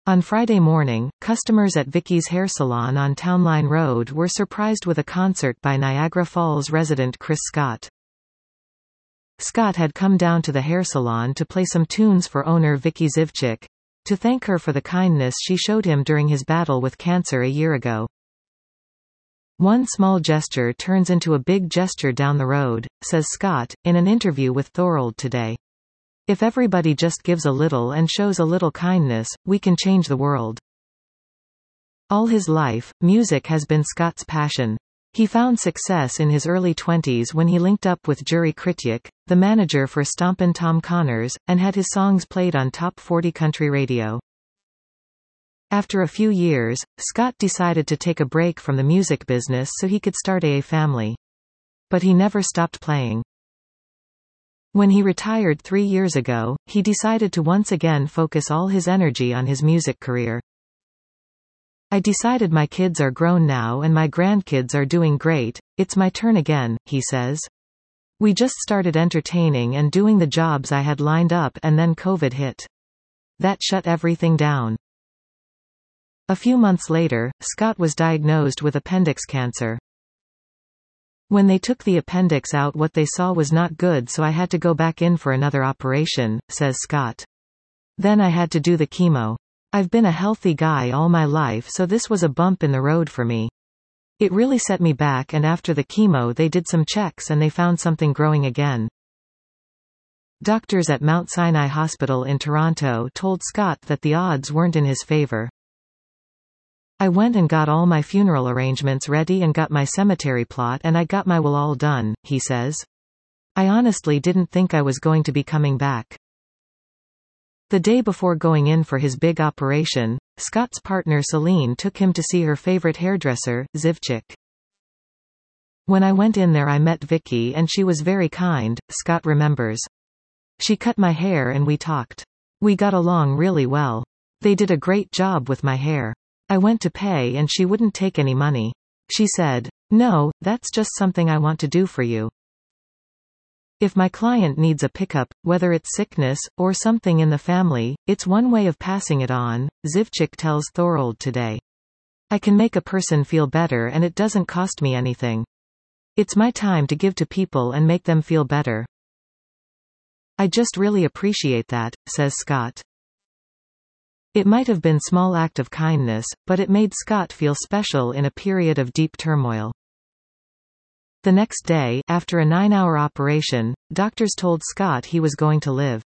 On Friday morning, customers at Vicky's hair salon on Townline Road were surprised with a concert by Niagara Falls resident Chris Scott. Scott had come down to the hair salon to play some tunes for owner Vicky Zivchik, to thank her for the kindness she showed him during his battle with cancer a year ago. One small gesture turns into a big gesture down the road, says Scott, in an interview with Thorold Today. If everybody just gives a little and shows a little kindness, we can change the world. All his life, music has been Scott's passion. He found success in his early 20s when he linked up with Juri Krytyk, the manager for Stompin' Tom Connors, and had his songs played on Top 40 country radio. After a few years, Scott decided to take a break from the music business so he could start a family. But he never stopped playing. When he retired 3 years ago, he decided to once again focus all his energy on his music career. I decided my kids are grown now and my grandkids are doing great, it's my turn again, he says. We just started entertaining and doing the jobs I had lined up and then COVID hit. That shut everything down. A few months later, Scott was diagnosed with appendix cancer. When they took the appendix out, what they saw was not good, so I had to go back in for another operation, says Scott. Then I had to do the chemo. I've been a healthy guy all my life, so this was a bump in the road for me. It really set me back, and after the chemo they did some checks and they found something growing again. Doctors at Mount Sinai Hospital in Toronto told Scott that the odds weren't in his favor. I went and got all my funeral arrangements ready and got my cemetery plot and I got my will all done, he says. I honestly didn't think I was going to be coming back. The day before going in for his big operation, Scott's partner Celine took him to see her favorite hairdresser, Zivchik. When I went in there I met Vicky and she was very kind, Scott remembers. She cut my hair and we talked. We got along really well. They did a great job with my hair. I went to pay and she wouldn't take any money. She said, "No, that's just something I want to do for you. If my client needs a pickup, whether it's sickness, or something in the family, it's one way of passing it on," Zivchik tells Thorold Today. I can make a person feel better and it doesn't cost me anything. It's my time to give to people and make them feel better. I just really appreciate that, says Scott. It might have been small act of kindness, but it made Scott feel special in a period of deep turmoil. The next day, after a 9-hour operation, doctors told Scott he was going to live.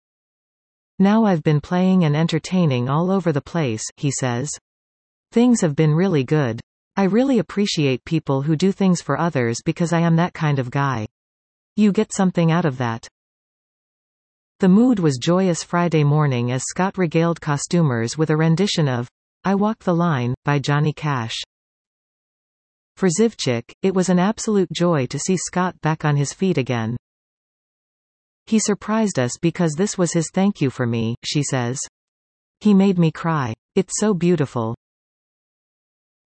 Now I've been playing and entertaining all over the place, he says. Things have been really good. I really appreciate people who do things for others because I am that kind of guy. You get something out of that. The mood was joyous Friday morning as Scott regaled costumers with a rendition of I Walk the Line, by Johnny Cash. For Zivchik, it was an absolute joy to see Scott back on his feet again. He surprised us because this was his thank you for me, she says. He made me cry. It's so beautiful.